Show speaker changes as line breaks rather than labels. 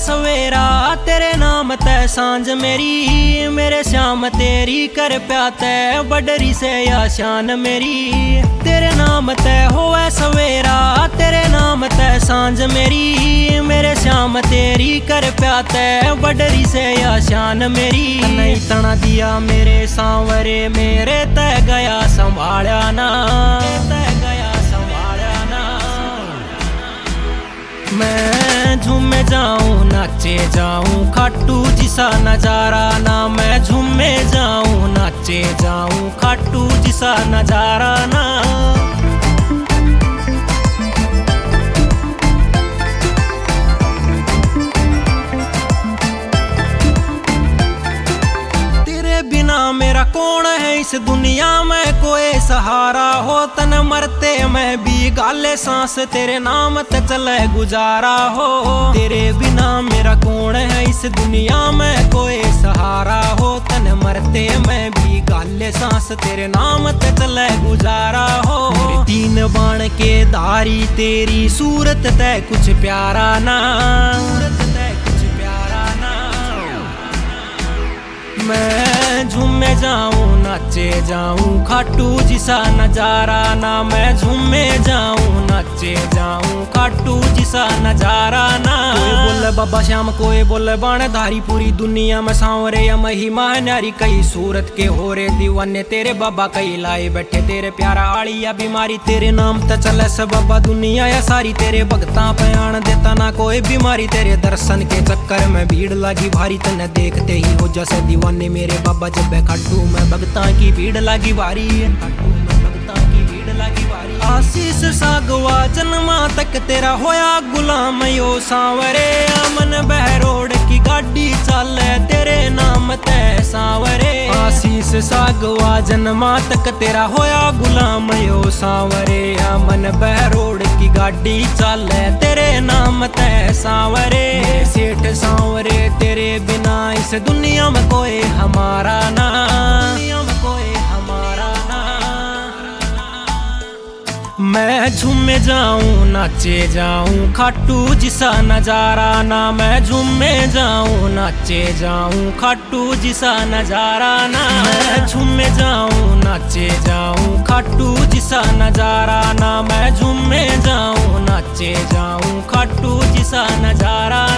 सवेरा तेरे नाम ते सांझ मेरी, मेरे श्याम तेरी कर प्याते बडरी से या शान मेरी। तेरे नाम ते होवे सवेरा तेरे नाम ते सांझ मेरी, मेरे श्याम तेरी कर प्याते बडरी से या शान मेरी। नहीं तना दिया मेरे सांवरे मेरे ते गया संभाला ना, मैं झूमे जाऊं नाचे जाऊं खाटू जिसा नजारा ना, मैं झूमे जाऊं नाचे जाऊं खाटू जिसा नजारा ना। तेरे बिना मेरा कौन है इस दुनिया में कोई सहारा हो, तन मरते मैं भी गाले सांस तेरे नाम ते चले गुजारा हो। तेरे बिना मेरा कौन है इस दुनिया में कोई सहारा हो, तन मरते मैं भी गाले सांस तेरे नाम ते चले गुजारा हो। मेरे तीन बाण के धारी तेरी सूरत ते कुछ प्यारा ना, मैं झूमे जाऊं नाचे जाऊं खाटू जिसा नजारा ना, मैं झूमे जाऊं नाचे जाऊं खाटू जिसा नजारा ना। कोई बोले बाबा श्याम कोई बोले बाणधारी, पूरी दुनिया में सांवरे या महिमा न्यारी। कई सूरत के हो रे दीवाने तेरे बाबा, कई लाए बैठे तेरे प्यारा आड़ी या बीमारी। तेरे नाम ते चले से बाबा दुनिया या सारी, तेरे भगता पे आन देता ना कोई बीमारी। तेरे दर्शन के चक्कर में भीड़ लगी भारी, तने देखते ही हो जैसे दीवाने मेरे बाबा। जब खाटू में भगता की भीड़ लगी भारी, खाटू में भगता की भीड़ लगी भारी। आशीष सागवा जन्मा तक तेरा होया गुलाम यो सांवरे, अमन बहरोड की गाड़ी चाले तेरे नाम ते सांवरे। आशीष सागवा जन्मा तक तेरा होया गुलाम यो सांवरे, अमन बहरोड की गाड़ी चाले तेरे नाम ते सांवरे। सेठ सांवरे तेरे बिना इस दुनिया में कोई हमारा ना, दुनिया में कोई हमारा ना। मैं झूमे जाऊं नाचे जाऊं खाटू जिसा नजारा ना, मैं झूमे जाऊं नाचे जाऊं खाटू जिसा नजारा ना। मैं झूमे जाऊं नाचे जाऊं खाटू जिसा नजारा ना, मैं झूमे जाऊं नाचे जाऊं खाटू जिसा नजारा